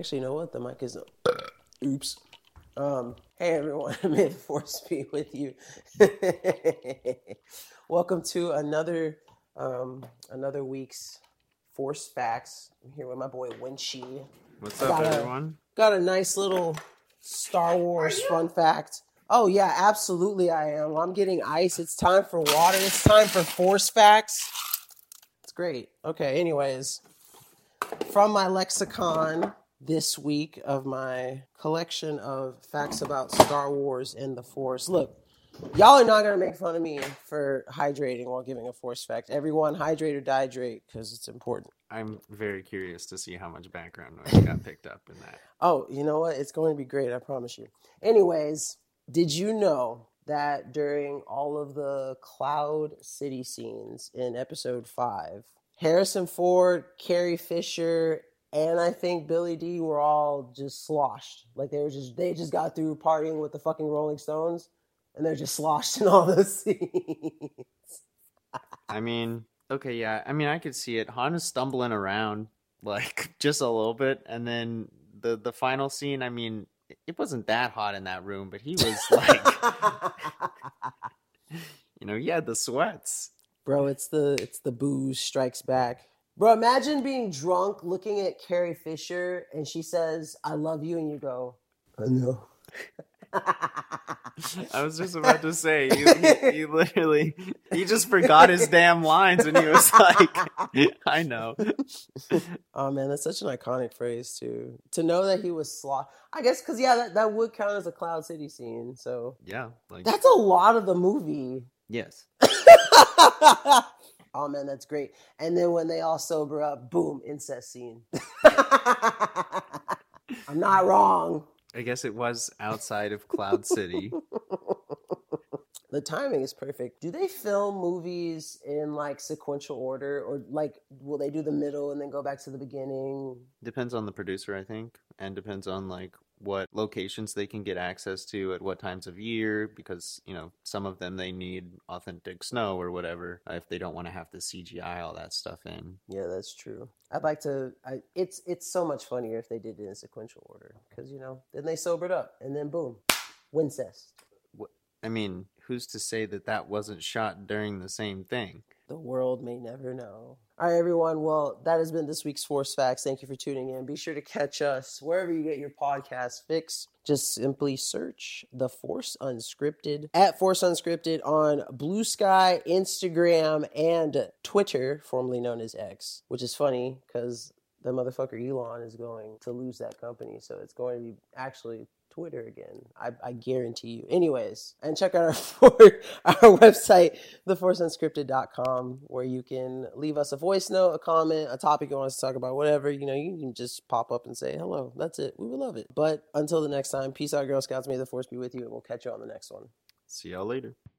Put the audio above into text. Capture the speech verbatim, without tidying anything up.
Actually, you know what? The mic is... Oops. Um, hey, everyone. May the force be with you. Welcome to another um, another week's Force Facts. I'm here with my boy, Winchie. What's up, everyone? A, got a nice little Star Wars fun fact. Oh, yeah, absolutely I am. I'm getting ice. It's time for water. It's time for Force Facts. It's great. Okay, anyways. From my lexicon this week of my collection of facts about Star Wars and the Force. Look, y'all are not going to make fun of me for hydrating while giving a Force fact. Everyone, hydrate or dihydrate because it's important. I'm very curious to see how much background noise got picked up in that. Oh, you know what? It's going to be great, I promise you. Anyways, did you know that during all of the Cloud City scenes in episode five, Harrison Ford, Carrie Fisher, and I think Billy D were all just sloshed. Like they were just they just got through partying with the fucking Rolling Stones, and they're just sloshed in all those scenes. I mean, okay, yeah. I mean, I could see it. Han is stumbling around like just a little bit, and then the the final scene. I mean, it wasn't that hot in that room, but he was like, you know, he had the sweats. Bro, it's the it's the booze strikes back. Bro, imagine being drunk, looking at Carrie Fisher, and she says, "I love you," and you go, "I know." I was just about to say, you, he, he literally, he just forgot his damn lines, and he was like, "I know." Oh man, that's such an iconic phrase too. To know that he was slot, I guess, because yeah, that, that would count as a Cloud City scene. So yeah, like that's a lot of the movie. Yes. Oh man, that's great. And then when they all sober up, boom, incest scene. I'm not wrong. I guess it was outside of Cloud City. The timing is perfect. Do they film movies in like sequential order, or like will they do the middle and then go back to the beginning? Depends on the producer, I think, and depends on like what locations they can get access to at what times of year, because, you know, some of them they need authentic snow or whatever if they don't want to have to C G I all that stuff in. Yeah, that's true. I'd like to, I, it's it's so much funnier if they did it in sequential order, because, you know, then they sobered up and then boom, Wincest. I mean, who's to say that that wasn't shot during the same thing? The world may never know. All right, everyone. Well, that has been this week's Force Facts. Thank you for tuning in. Be sure to catch us wherever you get your podcast fix. Just simply search The Force Unscripted at Force Unscripted on Blue Sky, Instagram, and Twitter, formerly known as X, which is funny because the motherfucker Elon is going to lose that company. So it's going to be actually Twitter again. I, I guarantee you. Anyways, and check out our our website, the force unscripted dot com, where you can leave us a voice note, a comment, a topic you want us to talk about, whatever. You know, you can just pop up and say hello. That's it. We would love it. But until the next time, peace out, Girl Scouts. May the force be with you, and we'll catch you on the next one. See y'all later.